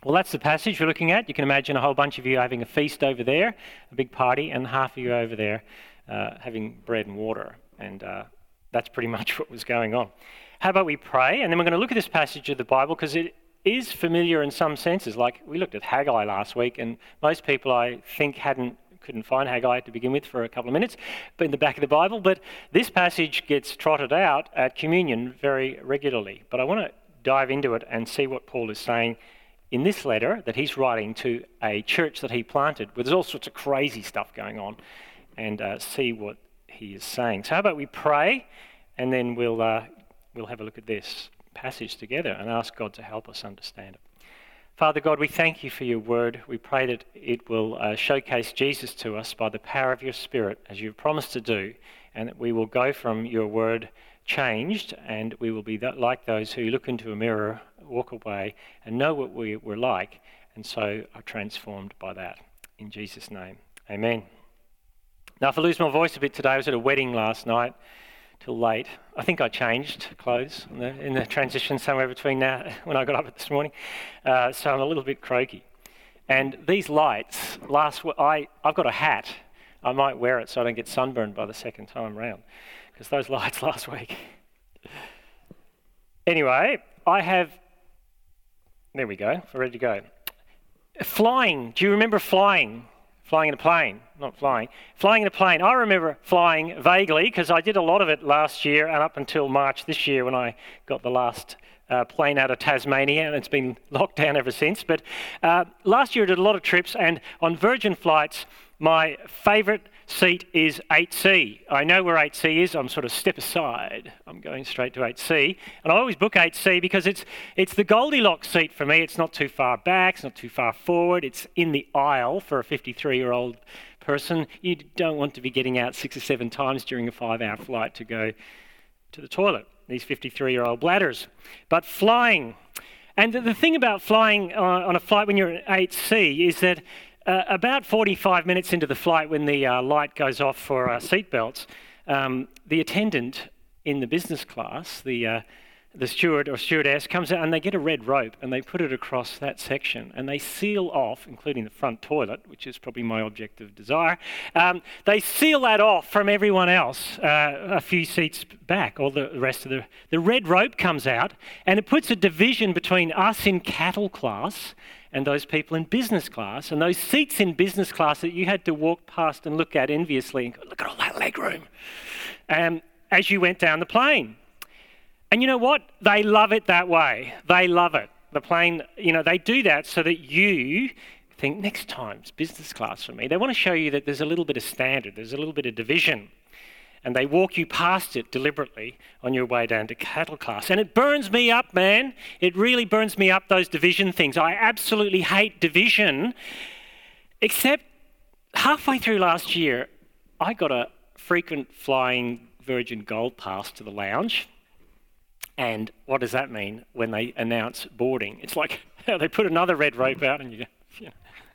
Well, that's the passage we're looking at. You can imagine a whole bunch of you having a feast over there, a big party, and half of you over there having bread and water. And that's pretty much what was going on. How about we pray? And then we're going to look at this passage of the Bible because it is familiar in some senses. Like we looked at Haggai last week, and most people, I think, couldn't find Haggai to begin with for a couple of minutes, but in the back of the Bible. But this passage gets trotted out at communion very regularly. But I want to dive into it and see what Paul is saying in this letter that he's writing to a church that he planted, where there's all sorts of crazy stuff going on, and see what he is saying. So how about we pray, and then we'll have a look at this passage together and ask God to help us understand it. Father God, we thank you for your word. We pray that it will showcase Jesus to us by the power of your Spirit, as you've promised to do, and that we will go from your word changed, and we will be like those who look into a mirror, walk away, and know what we're like, and so are transformed by that. In Jesus' name, amen. Now, if I lose my voice a bit today, I was at a wedding last night till late. I think I changed clothes in the transition somewhere between now when I got up this morning, so I'm a little bit croaky. And these lights, I've got a hat. I might wear it so I don't get sunburned by the second time round, because those lights last week. Anyway, there we go, we're ready to go. Flying, do you remember flying? Flying in a plane, not flying. Flying in a plane, I remember flying vaguely because I did a lot of it last year and up until March this year when I got the last plane out of Tasmania, and it's been locked down ever since. But last year I did a lot of trips, and on Virgin flights, my favourite seat is 8C. I know where 8C is. I'm sort of step aside. I'm going straight to 8C. And I always book 8C because it's the Goldilocks seat for me. It's not too far back. It's not too far forward. It's in the aisle for a 53-year-old person. You don't want to be getting out 6 or 7 times during a 5-hour flight to go to the toilet, these 53-year-old bladders. But flying. And the thing about flying on a flight when you're in 8C is that about 45 minutes into the flight, when the light goes off for seatbelts, the attendant in the business class, the steward or stewardess, comes out and they get a red rope and they put it across that section and they seal off, including the front toilet, which is probably my object of desire, they seal that off from everyone else a few seats back, or the rest of the red rope comes out, and it puts a division between us in cattle class and those people in business class, and those seats in business class that you had to walk past and look at enviously and go, look at all that leg room, as you went down the plane. And you know what? They love it that way. They love it. The plane, they do that so that you think, next time's business class for me. They want to show you that there's a little bit of standard, there's a little bit of division. And they walk you past it deliberately on your way down to cattle class. And it burns me up, man. It really burns me up, those division things. I absolutely hate division. Except halfway through last year, I got a frequent flying Virgin Gold pass to the lounge. And what does that mean when they announce boarding? It's like they put another red rope out and you go,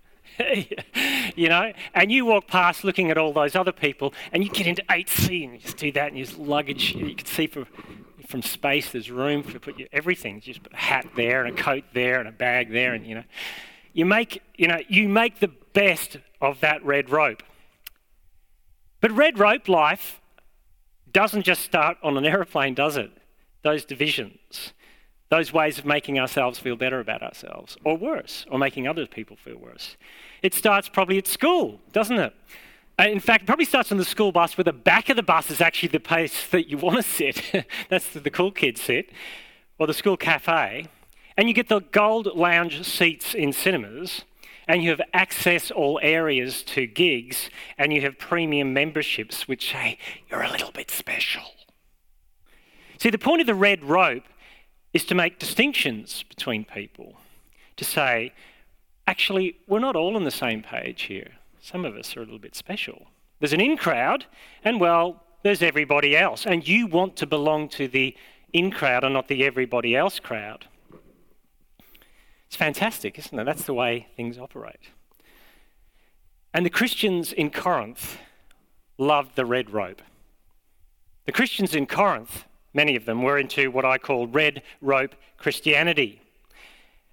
and you walk past looking at all those other people, and you get into 8C and you just do that, and your luggage, you can see from space there's room to put everything. You just put a hat there and a coat there and a bag there, and you make the best of that red rope. But red rope life doesn't just start on an aeroplane, does it? Those divisions, those ways of making ourselves feel better about ourselves, or worse, or making other people feel worse. It starts probably at school, doesn't it? In fact, it probably starts on the school bus, where the back of the bus is actually the place that you want to sit. That's the cool kids sit, or the school cafe. And you get the gold lounge seats in cinemas, and you have access all areas to gigs, and you have premium memberships which say you're a little bit special. See, the point of the red rope is to make distinctions between people, to say, actually, we're not all on the same page here. Some of us are a little bit special. There's an in crowd, and there's everybody else. And you want to belong to the in crowd and not the everybody else crowd. It's fantastic, isn't it? That's the way things operate. And the Christians in Corinth loved the red rope. The Christians in Corinth, many of them, were into what I call red rope Christianity.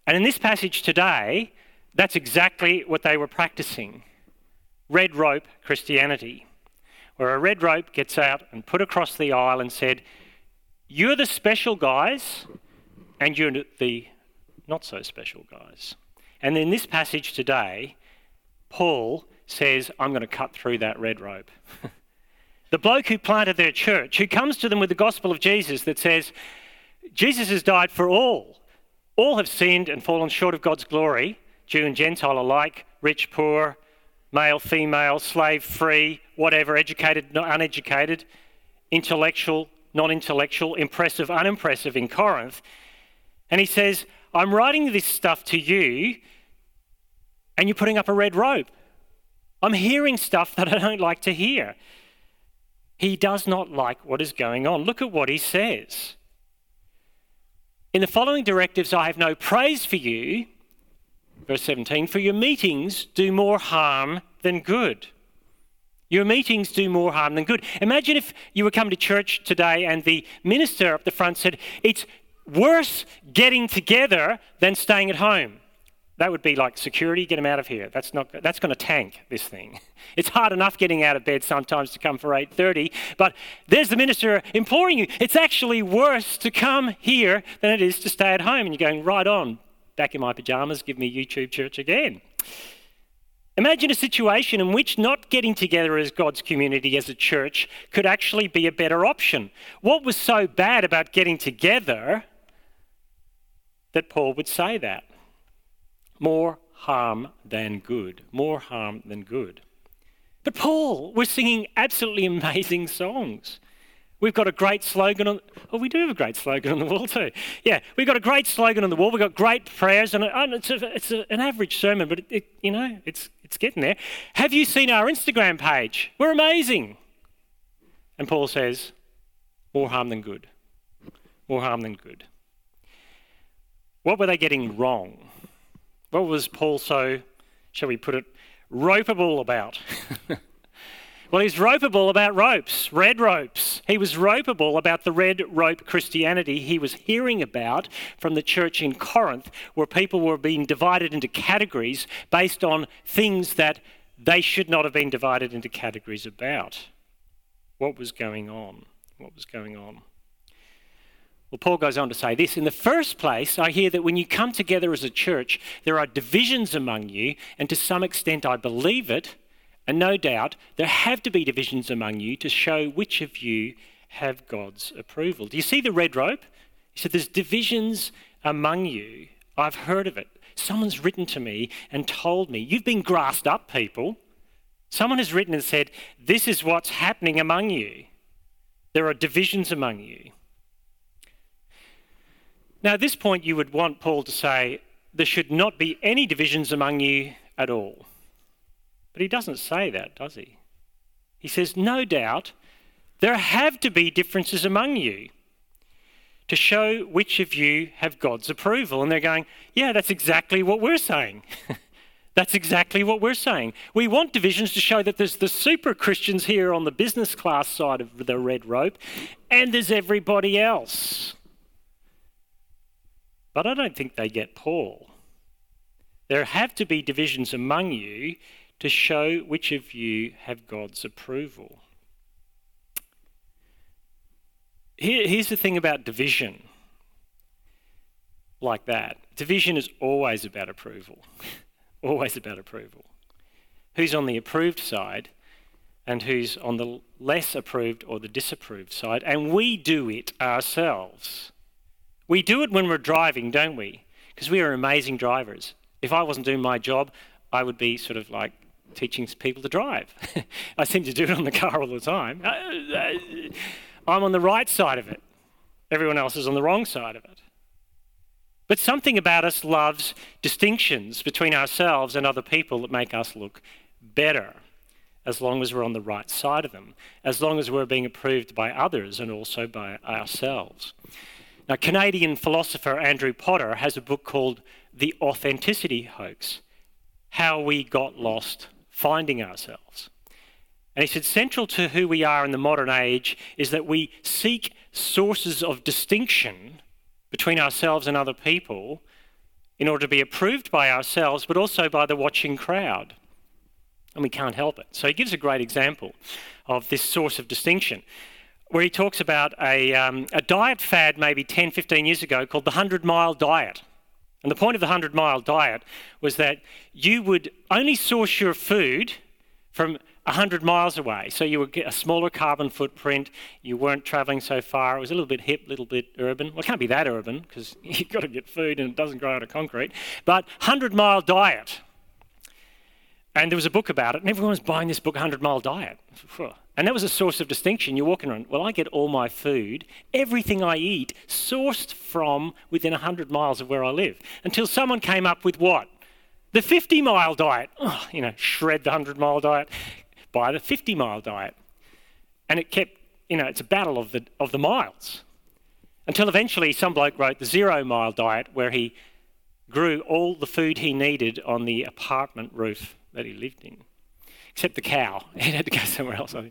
And in this passage today, that's exactly what they were practicing. Red rope Christianity, where a red rope gets out and put across the aisle and said, you're the special guys and you're the not so special guys. And in this passage today, Paul says, I'm going to cut through that red rope. The bloke who planted their church, who comes to them with the gospel of Jesus that says, Jesus has died for all. All have sinned and fallen short of God's glory, Jew and Gentile alike, rich, poor, male, female, slave, free, whatever, educated, not uneducated, intellectual, non-intellectual, impressive, unimpressive in Corinth. And he says, I'm writing this stuff to you and you're putting up a red rope. I'm hearing stuff that I don't like to hear. He does not like what is going on. Look at what he says. In the following directives, I have no praise for you. Verse 17, for your meetings do more harm than good. Your meetings do more harm than good. Imagine if you were coming to church today and the minister up the front said, it's worse getting together than staying at home. That would be like security, get them out of here. That's going to tank this thing. It's hard enough getting out of bed sometimes to come for 8:30, but there's the minister imploring you. It's actually worse to come here than it is to stay at home. And you're going, right on, back in my pajamas, give me YouTube church again. Imagine a situation in which not getting together as God's community, as a church, could actually be a better option. What was so bad about getting together that Paul would say that? More harm than good. More harm than good. But Paul, we're singing absolutely amazing songs. We've got a great slogan on... Oh, we do have a great slogan on the wall too. Yeah, we've got a great slogan on the wall. We've got great prayers. And it's an average sermon, but it's getting there. Have you seen our Instagram page? We're amazing. And Paul says, more harm than good. More harm than good. What were they getting wrong? What was Paul so, shall we put it, ropeable about? Well, he's ropeable about ropes, red ropes. He was ropeable about the red rope Christianity he was hearing about from the church in Corinth, where people were being divided into categories based on things that they should not have been divided into categories about. What was going on? What was going on? Well, Paul goes on to say this. In the first place, I hear that when you come together as a church, there are divisions among you, and to some extent I believe it, and no doubt there have to be divisions among you to show which of you have God's approval. Do you see the red rope? He said, there's divisions among you. I've heard of it. Someone's written to me and told me, you've been grassed up, people. Someone has written and said, this is what's happening among you. There are divisions among you. Now, at this point, you would want Paul to say, there should not be any divisions among you at all. But he doesn't say that, does he? He says, no doubt, there have to be differences among you to show which of you have God's approval. And they're going, yeah, that's exactly what we're saying. That's exactly what we're saying. We want divisions to show that there's the super Christians here on the business class side of the red rope, and there's everybody else. But I don't think they get Paul. There have to be divisions among you to show which of you have God's approval. Here's the thing about division like that. Division is always about approval. Always about approval. Who's on the approved side and who's on the less approved or the disapproved side. And we do it ourselves. We do it when we're driving, don't we? Because we are amazing drivers. If I wasn't doing my job, I would be sort of like teaching people to drive. I seem to do it on the car all the time. I'm on the right side of it. Everyone else is on the wrong side of it. But something about us loves distinctions between ourselves and other people that make us look better, as long as we're on the right side of them, as long as we're being approved by others and also by ourselves. Now, Canadian philosopher Andrew Potter has a book called The Authenticity Hoax, How We Got Lost Finding Ourselves. And he said, central to who we are in the modern age is that we seek sources of distinction between ourselves and other people in order to be approved by ourselves, but also by the watching crowd. And we can't help it. So he gives a great example of this source of distinction, where he talks about a diet fad maybe 10, 15 years ago called the 100-mile diet. And the point of the 100-mile diet was that you would only source your food from 100 miles away. So you would get a smaller carbon footprint, you weren't travelling so far, it was a little bit hip, a little bit urban. Well, it can't be that urban because you've got to get food and it doesn't grow out of concrete. But 100-mile diet. And there was a book about it and everyone was buying this book, 100-mile diet. And that was a source of distinction. You're walking around, well, I get all my food, everything I eat, sourced from within 100 miles of where I live. Until someone came up with what? The 50-mile diet. Oh, shred the 100-mile diet, buy the 50-mile diet. And it kept, it's a battle of the miles. Until eventually some bloke wrote the 0-mile diet, where he grew all the food he needed on the apartment roof that he lived in. Except the cow. It had to go somewhere else, I think.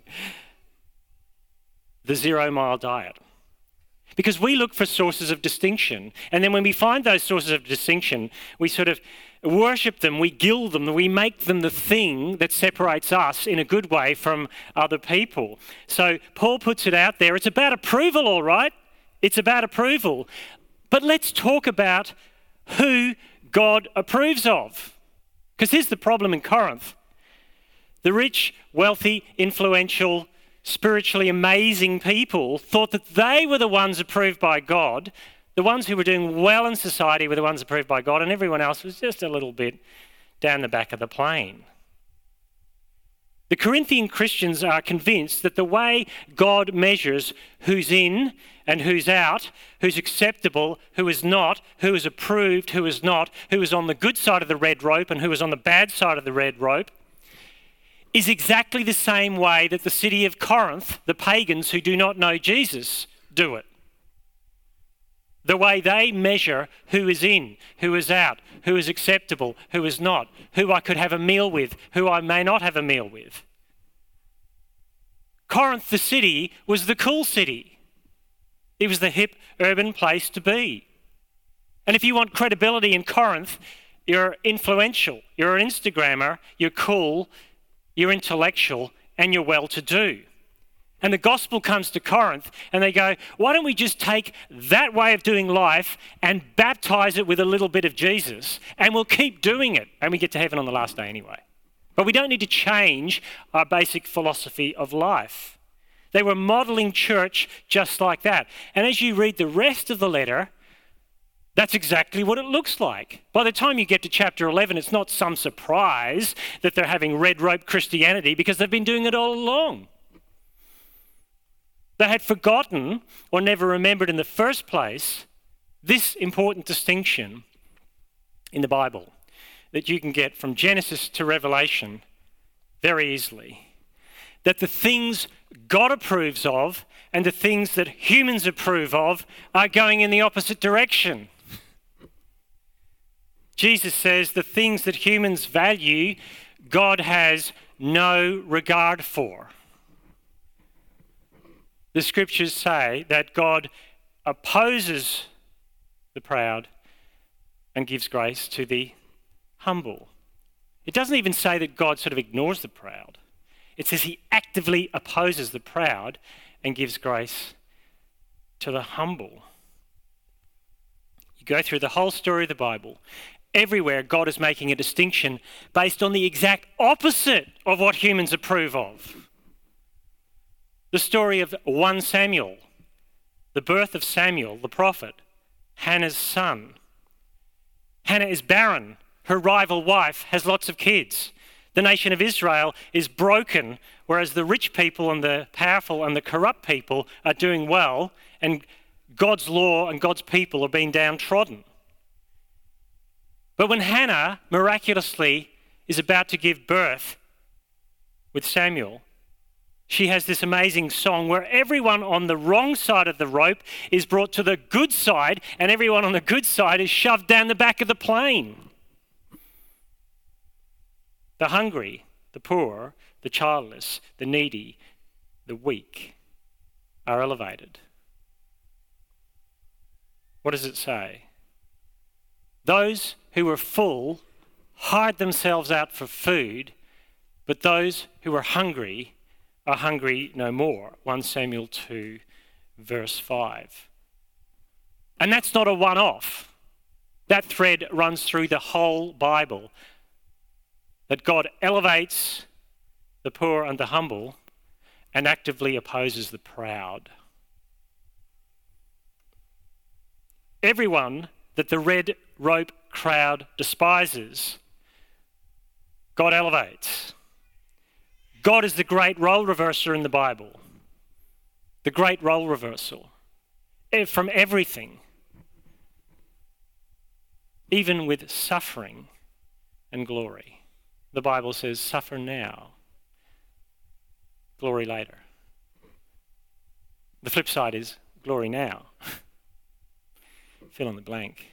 The 0-mile diet. Because we look for sources of distinction. And then when we find those sources of distinction, we sort of worship them, we gild them, we make them the thing that separates us in a good way from other people. So Paul puts it out there. It's about approval, all right? It's about approval. But let's talk about who God approves of. Because here's the problem in Corinth. The rich, wealthy, influential, spiritually amazing people thought that they were the ones approved by God. The ones who were doing well in society were the ones approved by God, and everyone else was just a little bit down the back of the plane. The Corinthian Christians are convinced that the way God measures who's in and who's out, who's acceptable, who is not, who is approved, who is not, who is on the good side of the red rope and who is on the bad side of the red rope, is exactly the same way that the city of Corinth, the pagans who do not know Jesus, do it. The way they measure who is in, who is out, who is acceptable, who is not, who I could have a meal with, who I may not have a meal with. Corinth, the city, was the cool city. It was the hip, urban place to be. And if you want credibility in Corinth, you're influential, you're an Instagrammer, you're cool, you're intellectual, and you're well-to-do. And the gospel comes to Corinth and they go, why don't we just take that way of doing life and baptize it with a little bit of Jesus and we'll keep doing it and we get to heaven on the last day anyway. But we don't need to change our basic philosophy of life. They were modeling church just like that. And as you read the rest of the letter, that's exactly what it looks like. By the time you get to chapter 11, it's not some surprise that they're having red rope Christianity because they've been doing it all along. They had forgotten or never remembered in the first place this important distinction in the Bible that you can get from Genesis to Revelation very easily. That the things God approves of and the things that humans approve of are going in the opposite direction. Jesus says the things that humans value, God has no regard for. The scriptures say that God opposes the proud and gives grace to the humble. It doesn't even say that God sort of ignores the proud. It says he actively opposes the proud and gives grace to the humble. You go through the whole story of the Bible. Everywhere God is making a distinction based on the exact opposite of what humans approve of. The story of 1 Samuel, the birth of Samuel, the prophet, Hannah's son. Hannah is barren. Her rival wife has lots of kids. The nation of Israel is broken, whereas the rich people and the powerful and the corrupt people are doing well, and God's law and God's people are being downtrodden. But when Hannah miraculously is about to give birth with Samuel, she has this amazing song where everyone on the wrong side of the rope is brought to the good side and everyone on the good side is shoved down the back of the plane. The hungry, the poor, the childless, the needy, the weak are elevated. What does it say? Those who were full hired themselves out for food, but those who were hungry are hungry no more. 1 Samuel 2, verse 5. And that's not a one-off. That thread runs through the whole Bible, that God elevates the poor and the humble and actively opposes the proud. Everyone that the red rope crowd despises, God elevates. God is the great role reverser in the Bible. The great role reversal. From everything. Even with suffering and glory. The Bible says, suffer now, glory later. The flip side is glory now. Fill in the blank.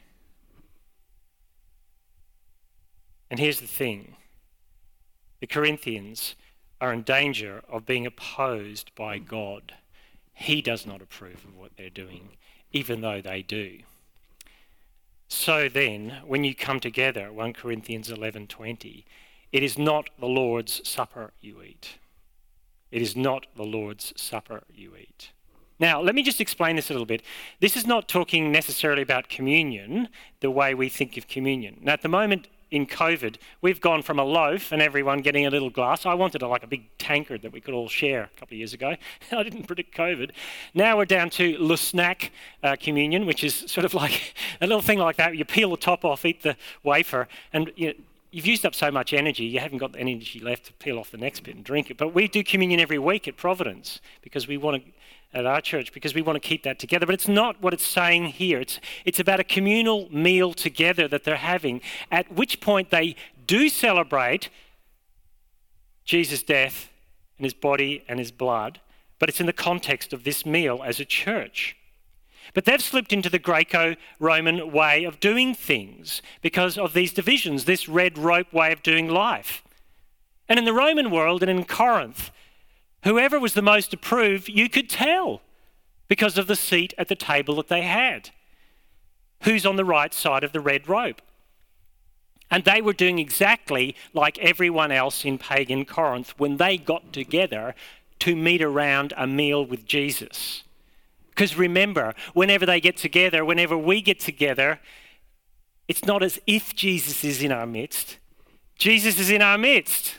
And here's the thing. The Corinthians are in danger of being opposed by God. He does not approve of what they're doing, even though they do. So then, when you come together, 1 Corinthians 11:20, it is not the Lord's Supper you eat. It is not the Lord's Supper you eat. Now, let me just explain this a little bit. This is not talking necessarily about communion, the way we think of communion. Now, at the moment in COVID, we've gone from a loaf and everyone getting a little glass. I wanted like a big tankard that we could all share a couple of years ago. I didn't predict COVID. Now we're down to le snack communion, which is sort of like a little thing like that. You peel the top off, eat the wafer, and you've used up so much energy, you haven't got the energy left to peel off the next bit and drink it. But we do communion every week at Providence because we want to, at our church, because we want to keep that together. But it's not what it's saying here. It's about a communal meal together that they're having, at which point they do celebrate Jesus' death and his body and his blood, but it's in the context of this meal as a church. But they've slipped into the Greco-Roman way of doing things because of these divisions, this red rope way of doing life. And in the Roman world and in Corinth, whoever was the most approved, you could tell because of the seat at the table that they had. Who's on the right side of the red rope? And they were doing exactly like everyone else in pagan Corinth when they got together to meet around a meal with Jesus. Because remember, whenever they get together, whenever we get together, it's not as if Jesus is in our midst. Jesus is in our midst.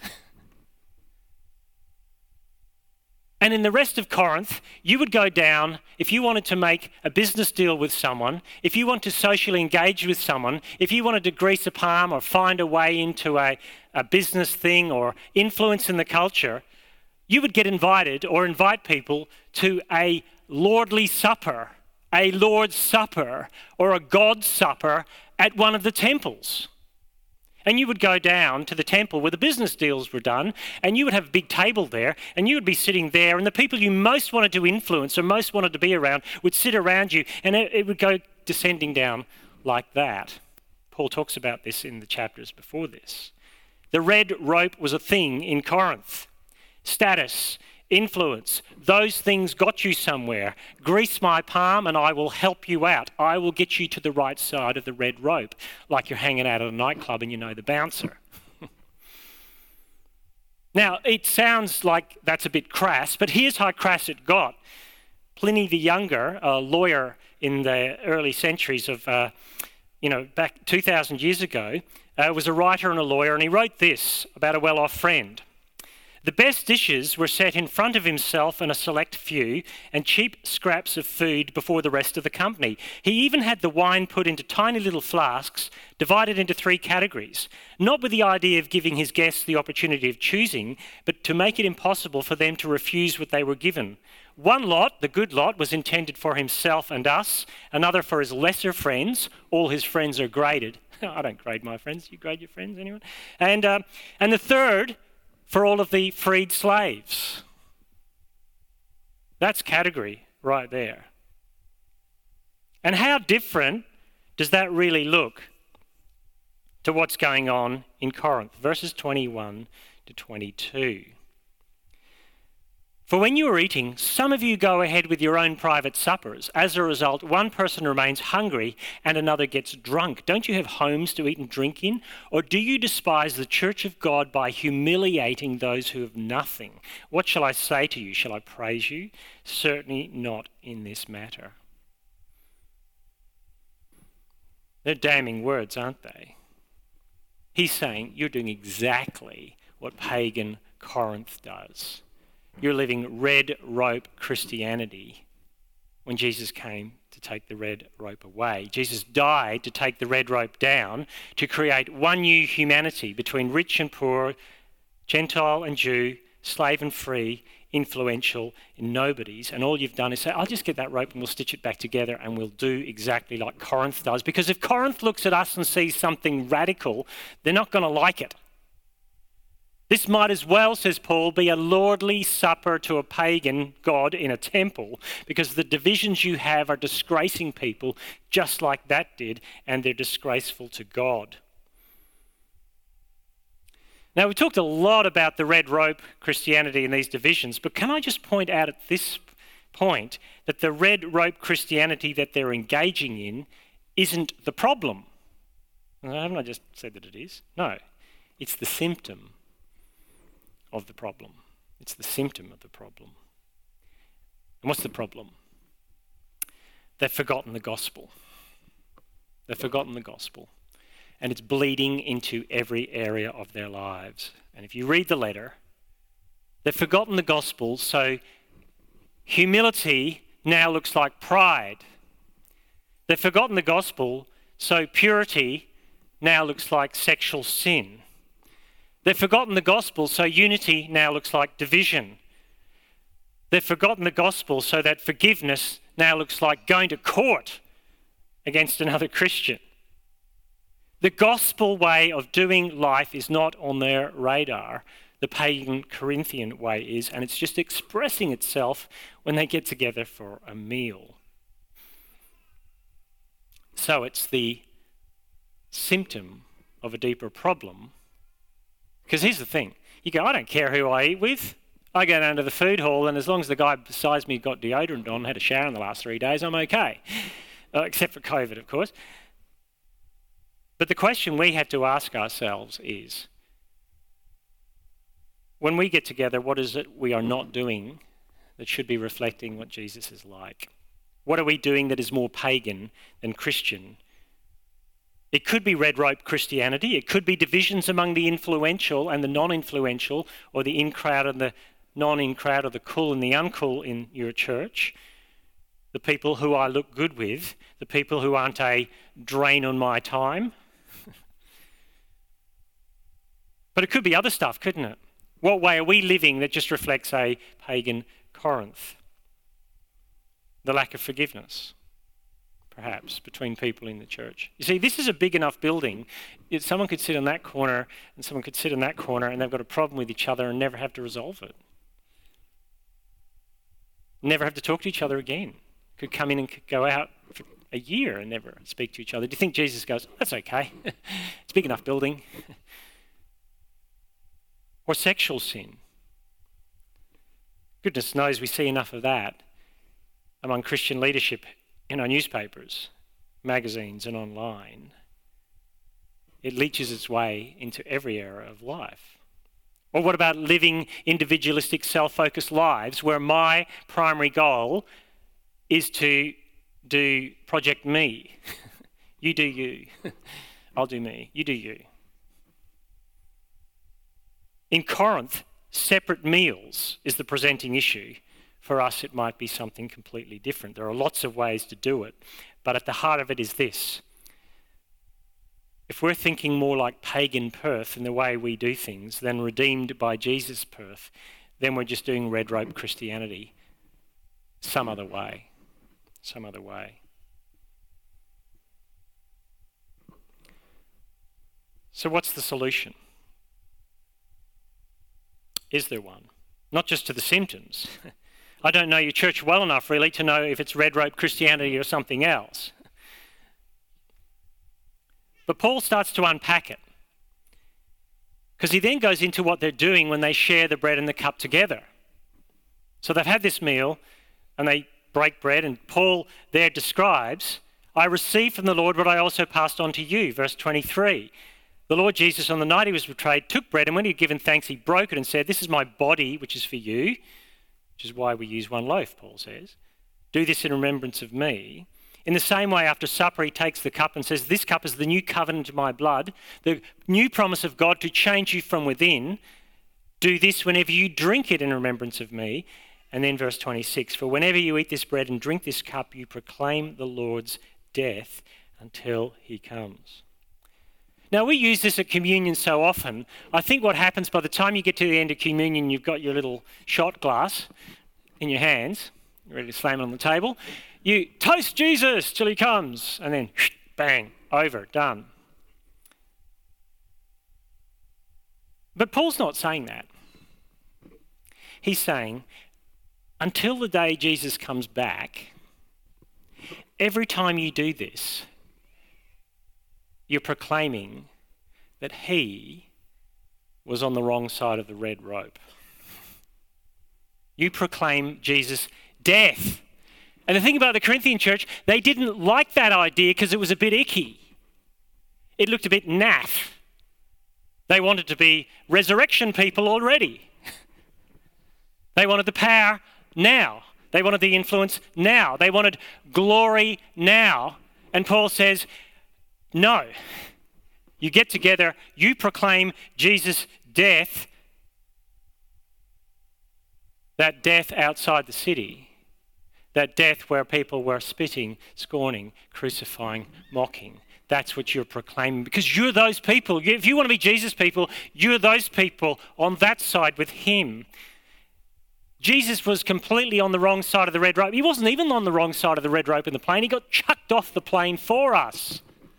And in the rest of Corinth, you would go down, if you wanted to make a business deal with someone, if you want to socially engage with someone, if you wanted to grease a palm or find a way into a business thing or influence in the culture, you would get invited or invite people to a lordly supper, a Lord's Supper, or a God's Supper at one of the temples. And you would go down to the temple where the business deals were done, and you would have a big table there, and you would be sitting there, and the people you most wanted to influence or most wanted to be around would sit around you, and it would go descending down like that. Paul talks about this in the chapters before this. The red rope was a thing in Corinth. Status, influence, those things got you somewhere. Grease my palm and I will help you out. I will get you to the right side of the red rope, like you're hanging out at a nightclub and you know the bouncer. Now, it sounds like that's a bit crass, but here's how crass it got. Pliny the Younger, a lawyer in the early centuries of, back 2,000 years ago, was a writer and a lawyer, and he wrote this about a well-off friend. The best dishes were set in front of himself and a select few, and cheap scraps of food before the rest of the company. He even had the wine put into tiny little flasks, divided into 3 categories, not with the idea of giving his guests the opportunity of choosing, but to make it impossible for them to refuse what they were given. One lot, the good lot, was intended for himself and us, another for his lesser friends. All his friends are graded. I don't grade my friends. You grade your friends, anyone? And the third, for all of the freed slaves. That's category right there. And how different does that really look to what's going on in Corinth? Verses 21 to 22. For when you are eating, some of you go ahead with your own private suppers. As a result, one person remains hungry and another gets drunk. Don't you have homes to eat and drink in? Or do you despise the church of God by humiliating those who have nothing? What shall I say to you? Shall I praise you? Certainly not in this matter. They're damning words, aren't they? He's saying you're doing exactly what pagan Corinth does. You're living red rope Christianity when Jesus came to take the red rope away. Jesus died to take the red rope down, to create one new humanity between rich and poor, Gentile and Jew, slave and free, influential and nobodies. And all you've done is say, I'll just get that rope and we'll stitch it back together and we'll do exactly like Corinth does. Because if Corinth looks at us and sees something radical, they're not going to like it. This might as well, says Paul, be a lordly supper to a pagan god in a temple, because the divisions you have are disgracing people just like that did, and they're disgraceful to God. Now, we talked a lot about the red rope Christianity and these divisions, but can I just point out at this point that the red rope Christianity that they're engaging in isn't the problem? Haven't I just said that it is? No, it's the symptom of the problem. It's the symptom of the problem. And what's the problem? They've forgotten the gospel. They've forgotten the gospel. And it's bleeding into every area of their lives. And if you read the letter, they've forgotten the gospel, so humility now looks like pride. They've forgotten the gospel, so purity now looks like sexual sin. They've forgotten the gospel, so unity now looks like division. They've forgotten the gospel, so that forgiveness now looks like going to court against another Christian. The gospel way of doing life is not on their radar. The pagan Corinthian way is, and it's just expressing itself when they get together for a meal. So it's the symptom of a deeper problem. Because here's the thing. You go, I don't care who I eat with. I go down to the food hall, and as long as the guy beside me got deodorant on, had a shower in the last 3 days, I'm okay. Except for COVID, of course. But the question we have to ask ourselves is, when we get together, what is it we are not doing that should be reflecting what Jesus is like? What are we doing that is more pagan than Christian? It could be red rope Christianity. It could be divisions among the influential and the non-influential, or the in-crowd and the non-in-crowd, or the cool and the uncool in your church. The people who I look good with, the people who aren't a drain on my time. But it could be other stuff, couldn't it? What way are we living that just reflects a pagan Corinth? The lack of forgiveness, perhaps, between people in the church. You see, this is a big enough building. Someone could sit in that corner and someone could sit in that corner, and they've got a problem with each other and never have to resolve it. Never have to talk to each other again. Could come in and could go out for a year and never speak to each other. Do you think Jesus goes, that's okay, it's a big enough building? Or sexual sin. Goodness knows we see enough of that among Christian leadership in our newspapers, magazines and online. It leaches its way into every area of life. Or what about living individualistic, self-focused lives where my primary goal is to do Project Me? You do you. I'll do me. You do you. In Corinth, separate meals is the presenting issue. For us, it might be something completely different. There are lots of ways to do it, but at the heart of it is this. If we're thinking more like pagan Perth in the way we do things than redeemed by Jesus Perth, then we're just doing red rope Christianity some other way. Some other way. So what's the solution? Is there one? Not just to the symptoms. I don't know your church well enough really to know if it's red rope Christianity or something else. But Paul starts to unpack it, because he then goes into what they're doing when they share the bread and the cup together. So they've had this meal and they break bread, and Paul there describes, I received from the Lord what I also passed on to you, verse 23. The Lord Jesus, on the night he was betrayed, took bread, and when he had given thanks, he broke it and said, this is my body, which is for you, which is why we use one loaf, Paul says. Do this in remembrance of me. In the same way, after supper, he takes the cup and says, this cup is the new covenant of my blood, the new promise of God to change you from within. Do this whenever you drink it in remembrance of me. And then verse 26, for whenever you eat this bread and drink this cup, you proclaim the Lord's death until he comes. Now, we use this at communion so often. I think what happens by the time you get to the end of communion, you've got your little shot glass in your hands, you're ready to slam it on the table. You toast Jesus till he comes, and then bang, over, done. But Paul's not saying that. He's saying, until the day Jesus comes back, every time you do this, you're proclaiming that he was on the wrong side of the red rope. You proclaim Jesus' death. And the thing about the Corinthian church, they didn't like that idea because it was a bit icky. It looked a bit naff. They wanted to be resurrection people already. They wanted the power now. They wanted the influence now. They wanted glory now. And Paul says, no. You get together, you proclaim Jesus' death, that death outside the city, that death where people were spitting, scorning, crucifying, mocking. That's what you're proclaiming, because you're those people. If you want to be Jesus people, you're those people on that side with him. Jesus was completely on the wrong side of the red rope. He wasn't even on the wrong side of the red rope in the plane. He got chucked off the plane for us.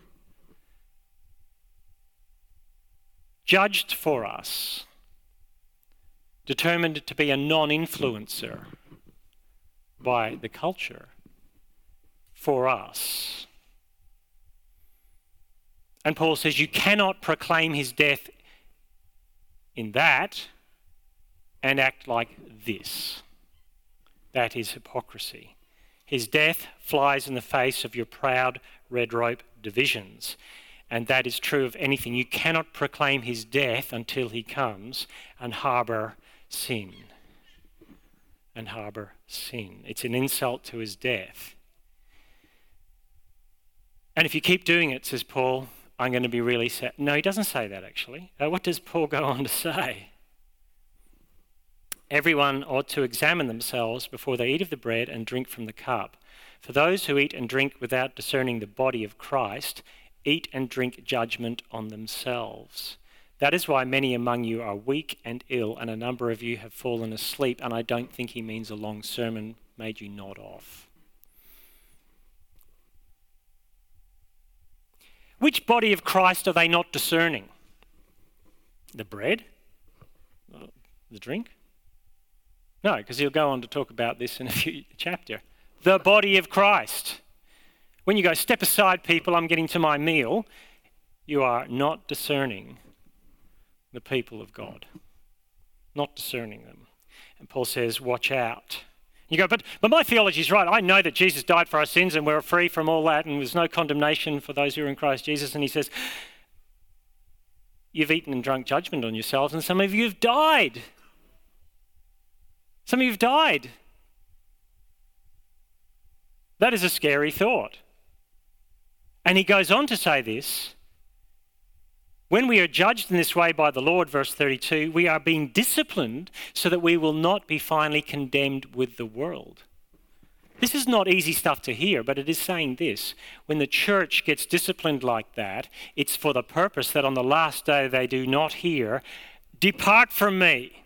Judged for us. Determined to be a non-influencer by the culture for us. And Paul says you cannot proclaim his death in that and act like this. That is hypocrisy. His death flies in the face of your proud red rope divisions. And that is true of anything. You cannot proclaim his death until he comes and harbour sin. And harbour sin. It's an insult to his death. And if you keep doing it, says Paul, I'm going to be really sad. No, he doesn't say that actually. What does Paul go on to say? Everyone ought to examine themselves before they eat of the bread and drink from the cup. For those who eat and drink without discerning the body of Christ eat and drink judgment on themselves. That is why many among you are weak and ill, and a number of you have fallen asleep, and I don't think he means a long sermon made you nod off. Which body of Christ are they not discerning? The bread? The drink? No, because he'll go on to talk about this in a future chapter. The body of Christ. When you go, step aside, people, I'm getting to my meal, you are not discerning the people of God. Not discerning them. And Paul says, watch out. You go, but my theology is right. I know that Jesus died for our sins and we're free from all that and there's no condemnation for those who are in Christ Jesus. And he says, you've eaten and drunk judgment on yourselves and some of you have died. Some of you have died. That is a scary thought. And he goes on to say this, when we are judged in this way by the Lord, verse 32, we are being disciplined so that we will not be finally condemned with the world. This is not easy stuff to hear, but it is saying this. When the church gets disciplined like that, it's for the purpose that on the last day they do not hear, depart from me.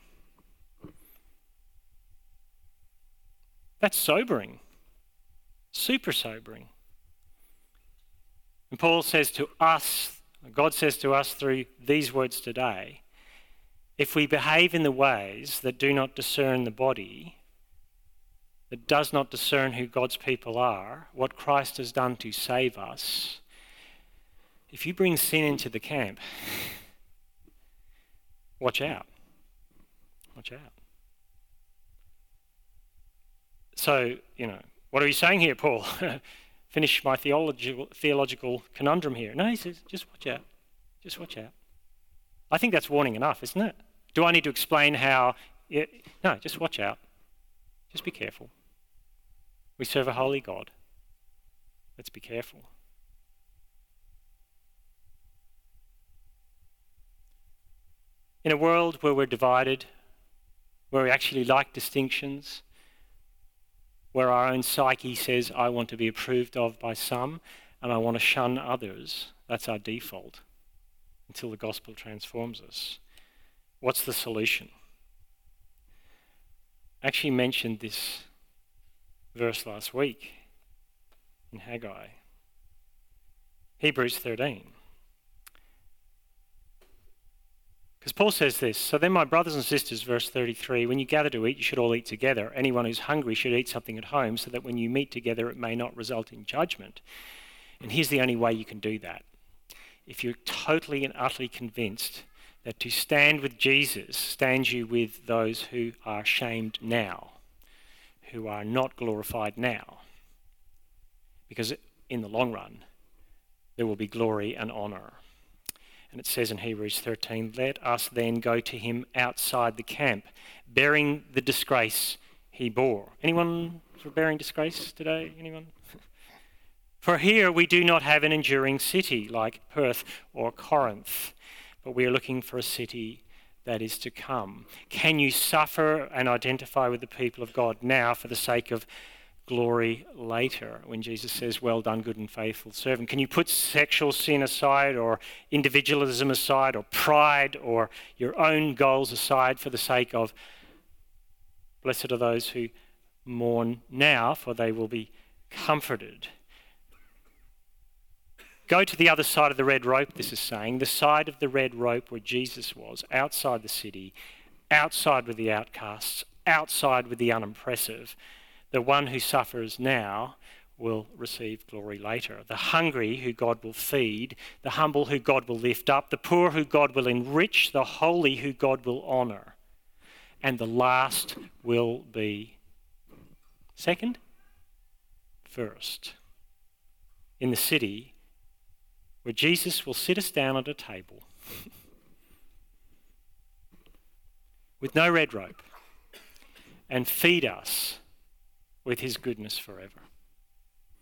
That's sobering. Super sobering. And Paul says to us, God says to us through these words today, if we behave in the ways that do not discern the body, that does not discern who God's people are, what Christ has done to save us, if you bring sin into the camp, watch out. Watch out. So, what are you saying here, Paul? Finish my theological conundrum here. No, he says, just watch out. Just watch out. I think that's warning enough, isn't it? Do I need to explain how? No, just watch out. Just be careful. We serve a holy God. Let's be careful. In a world where we're divided, where we actually like distinctions, where our own psyche says, I want to be approved of by some and I want to shun others, that's our default until the gospel transforms us. What's the solution? I actually mentioned this verse last week in Haggai. Hebrews 13. Because Paul says this, so then my brothers and sisters, verse 33, when you gather to eat, you should all eat together. Anyone who's hungry should eat something at home so that when you meet together, it may not result in judgment. And here's the only way you can do that. If you're totally and utterly convinced that to stand with Jesus stands you with those who are shamed now, who are not glorified now. Because in the long run, there will be glory and honour. And it says in Hebrews 13, let us then go to him outside the camp, bearing the disgrace he bore. Anyone for bearing disgrace today? Anyone? For here we do not have an enduring city like Perth or Corinth, but we are looking for a city that is to come. Can you suffer and identify with the people of God now for the sake of glory later, when Jesus says, well done, good and faithful servant? Can you put sexual sin aside or individualism aside or pride or your own goals aside for the sake of blessed are those who mourn now, for they will be comforted? Go to the other side of the red rope, this is saying, the side of the red rope where Jesus was, outside the city, outside with the outcasts, outside with the unimpressive. The one who suffers now will receive glory later. The hungry who God will feed, the humble who God will lift up, the poor who God will enrich, the holy who God will honour. And the last will be second, first. In the city where Jesus will sit us down at a table with no red rope and feed us with his goodness forever.